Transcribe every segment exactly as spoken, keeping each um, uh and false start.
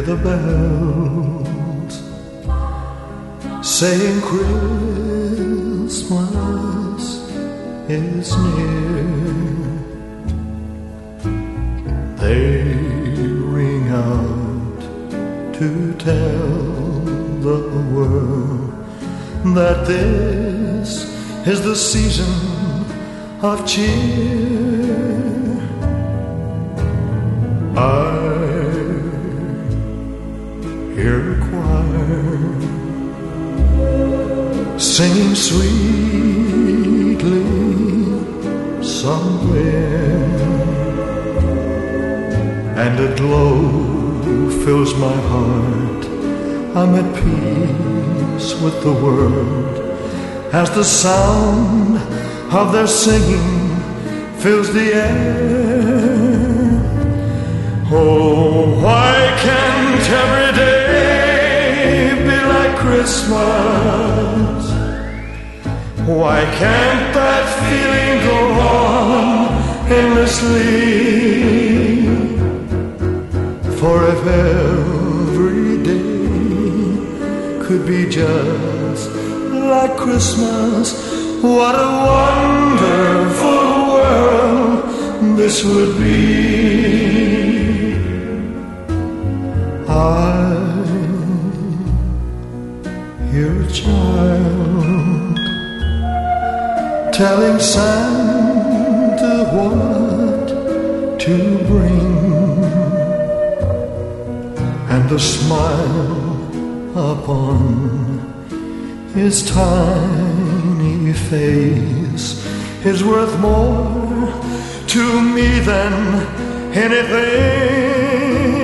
hear the bells saying Christmas is near. They ring out to tell the world that this is the season of cheer. I hear a choir singing sweetly somewhere, and a glow fills my heart. I'm at peace with the world as the sound of their singing fills the air. Oh, why can't every day be like Christmas? Why can't that feeling go on endlessly? For if every day could be just like Christmas, what a wonderful world this would be. I hear a child telling Santa what to bring, and the smile upon his tiny face is worth more to me than anything.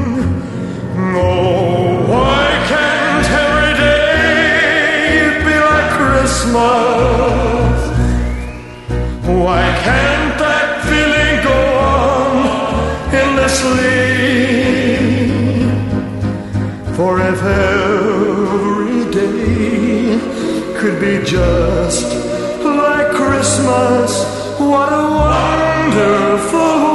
Oh, why can't every day be like Christmas? Why can't that feeling go on endlessly? For if every day could be just like Christmas, what a wonderful